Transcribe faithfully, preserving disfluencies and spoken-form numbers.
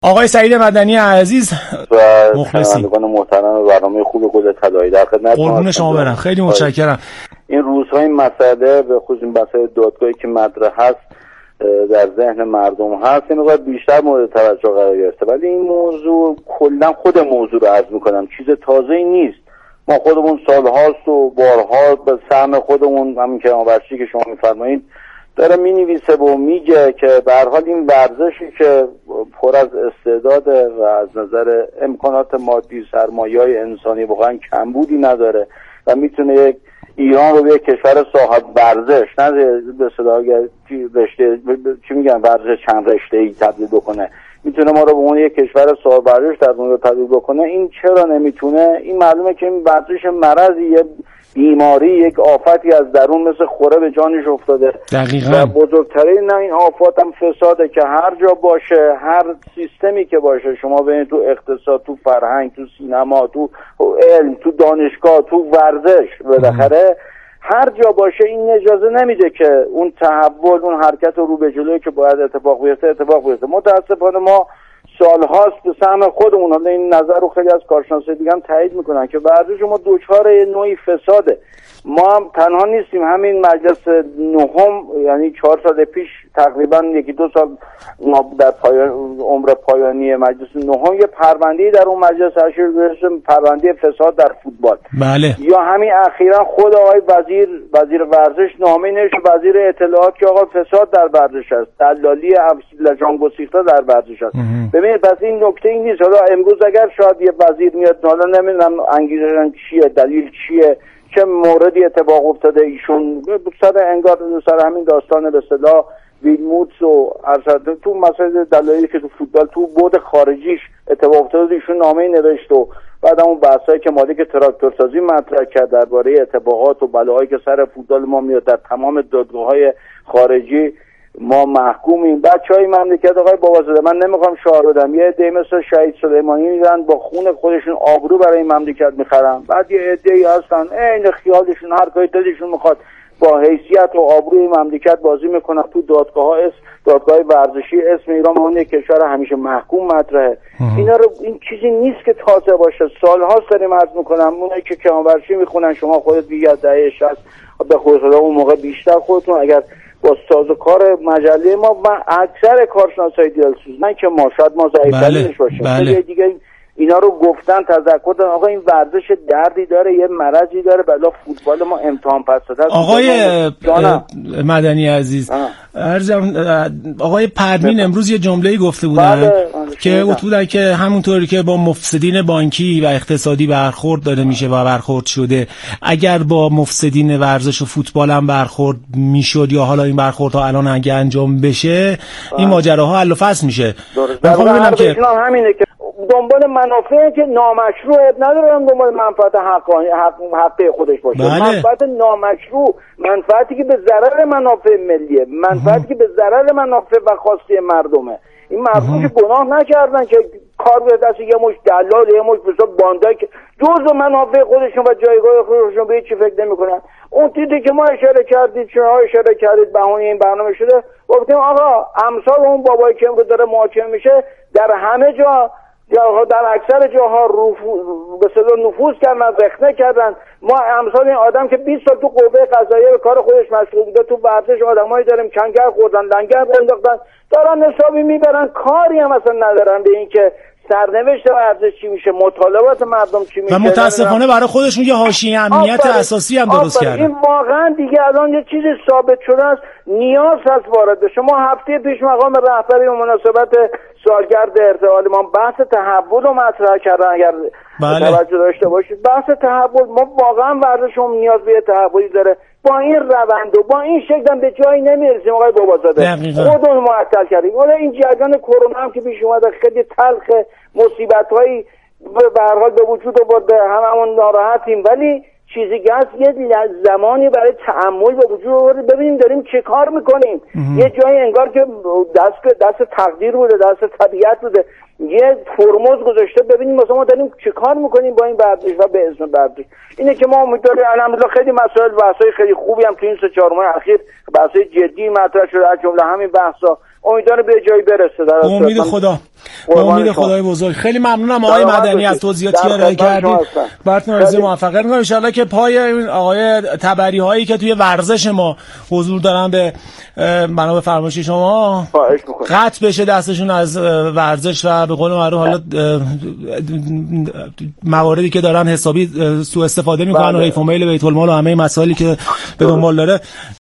آقای سعید مدنی عزیز و مخلصی محترم برنامه خوب گل طلایی در خدمت قربون شما برم. خیلی متشکرم. این روزها این مسئله به خصوص مسئله دادگاهی که مطرح هست در ذهن مردم هست این مقدار بیشتر مورد توجه قرار گرفته، ولی این موضوع کلا خود موضوع رو عرض میکنم چیز تازه‌ای نیست. ما خودمون سالهاست و بارها به سهم خودمون همین که آورشی که شما میفرمایید داره مینویسه و میگه که به هر حال این ورزشی که پر از استعداده و از نظر امکانات مادی سرمایه‌های انسانی واقعا کمبودی نداره و میتونه یک ایران رو به یک کشور صاحب ورزش نه به اصطلاح رشته چی میگن ورزش چند رشته‌ای تبدیل بکنه، میتونه ما رو به اون یک کشور صاحب ورزش در اون رو تبدیل بکنه. این چرا نمیتونه؟ این معلومه که این ورزش مرضی، یه بیماری، یک آفتی از درون مثل خوره به جانش افتاده. دقیقاً. و بزرگترین این آفات هم فساده که هر جا باشه، هر سیستمی که باشه، شما ببینید تو اقتصاد، تو فرهنگ، تو سینما، تو علم، تو دانشگاه، تو ورزش، بالاخره هر جا باشه این اجازه نمیده که اون تحول، اون حرکت رو به جلوی که باید اتفاق بیفته اتفاق بیفته. متاسفانه ما سالهاست به سهم خودمون، حالا این نظر رو خیلی از کارشناسای دیگه هم تایید میکنن که ورزش ما دوچار نوعی فساده. ما هم تنها نیستیم، همین مجلس نهم یعنی چهار سال پیش تقریبا یکی دو سال در پایان عمر پایانی مجلس نهم یه پرونده در اون مجلس تشکیل شد، پرونده فساد در فوتبال. بله. یا همین اخیراً خود آقای وزیر وزیر ورزش نامه نوشت وزیر اطلاعات که آقا فساد در ورزش است، دلالی لجان گسیخته در ورزش است. ببینید پس این نکته این نیست. حالا امروز اگر شاید یه وزیر میاد، حالا نمیدونم انگیزش چیه، دلیل چیه، چه موردی اتفاق افتاده، ایشون سر انگار سر همین داستان به اصطلاح ویلموتس و ارشد تو مسائل دلایلی که تو فوتبال تو بود خارجیش اتفاق افتاده ایشون نامه‌ای نوشت و بعد اون بحثایی که مالک تراکتورسازی مطرح کرد درباره اتفاقات و بلاهایی که سر فوتبال ما میاد در تمام دادگاه‌های خارجی ما محکومیم. بچهای مملکت آقای بابازاده، من نمیخوام شعار بدم، یه عده مثل شهید سلیمانی میرن با خون خودشون آبرو برای این مملکت میخرن، بعد یه عده‌ای هستن عین خیالشون هر کاری دلشون میخواد با حیثیت و آبروی مملکت بازی میکنن تو دادگاه‌ها، اس دادگاه ورزشی اسم ایران اون یک کشور همیشه محکوم مطرحه. اینا رو این چیزی نیست که تازه باشه، سال‌هاست داریم عرض میکنم. اونایی که کمرورشی میخونن، شما خودت دیگه دهه شصت به خصوص اون موقع بیشتر خودتون اگر با سازوکار مجله ما و اکثر کارشناسای دلسوز، نه که ما شاید ما ضعیف‌ترینش باشیم، بله. دیگه اینا رو گفتن، تذکر دادن آقا این ورزش دردی داره، یه مرضی داره، بلا فوتبال ما امتحان پس داده. آقای مدنی عزیز ارزم آقای پروین امروز یه جمله‌ای گفته بودن بله. که گفته بودن که همونطوری که با مفسدین بانکی و اقتصادی برخورد داره میشه و برخورد شده، اگر با مفسدین ورزش و فوتبال هم برخورد میشد یا حالا این برخوردها الان اگه انجام بشه بله. این ماجراها حل و فصل میشه. من میخوام ببینم که همینه که دنبال منافعی که نامشروع ندارم، دنبال منفعت حقانی حق حقه خودش باشه. بله. منفعت نامشروع، منفعتی که به ضرر منافع ملیه، منفعتی که به ضرر منافع و خواسته مردمه. این مردم که گناه نکردن که کار به دست یه مش دلال، یه مش بسا باندایی که جزء منافع خودشون و جایگاه خودشون به چی فکر نمی‌کنن. اون چیزی که ما اشاره کردید، شما اشاره کردید بهونه این برنامه شده، گفتیم آقا امثال اون بابایی که داره محاکمه میشه در همه جا یا در اکثر جاها به اصطلاح نفوذ کردن، رخنه کردن. ما امثال این آدم که بیست سال تو قوه قضاییه به کار خودش مشغول بوده، تو ورزش آدمایی داریم کنگر خوردن، لنگر انداختن، دارن حسابی میبرن، کاری هم اصلا ندارن به این که سرنوشت ورزش چی میشه، مطالبات مردم چی میشه. و متاسفانه برای خودشون یه حاشیه امنیت اساسی هم درست کردن. این واقعا دیگه الان یه چیزی ثابت شده است، نیاز هست وارد بشه. شما هفته پیش مقام رهبری و مناسبت سالگرد ارتحال ما بحث تحول رو مطرح کردن، اگر بله. توجه داشته باشید بحث تحول، ما واقعا ورزشمون نیاز به تحولی داره. با این روند و با این شکل به جایی نمیرسیم آقای بابازاده، خودمون معطل کردیم. حالا این جریان کرونا هم که پیش اومده خیلی تلخ، مصیبت‌هایی به هر حال به وجود آورده، هممون ناراحتیم، ولی چیزی که هست یه زمانی برای تأمل به وجود آورده ببینیم داریم چه کار میکنیم. یه جایی انگار که دست دست تقدیر بوده، دست طبیعت بوده، یه فرمز گذاشته ببینیم مثلا ما داریم چه کار میکنیم با این ورزش و به اسم ورزش. اینه که ما امیدواریم الحمدلله خیلی مسائل بحثای خیلی خوبی هم تو این سه چهار ماه اخیر بحثای جدی مطرح شده، از جمله همین بحثا امیدوارم به جایی برسه. در امید خدا. به امید خدای بزرگ. خیلی ممنونم آقای مدنی از توضیحاتی که ارائه کردید. براتون آرزوی موفقیت می‌کنم. ان شاءالله که پای این آقای تبری هایی که توی ورزش ما حضور دارن به بنا به فرمایش شما قطع بشه دستشون از ورزش و به قول معروف حالا مواردی که دارن حسابی سوء استفاده میکنن و حیف و میل بیت المال و همه مسائلی که به دنبال داره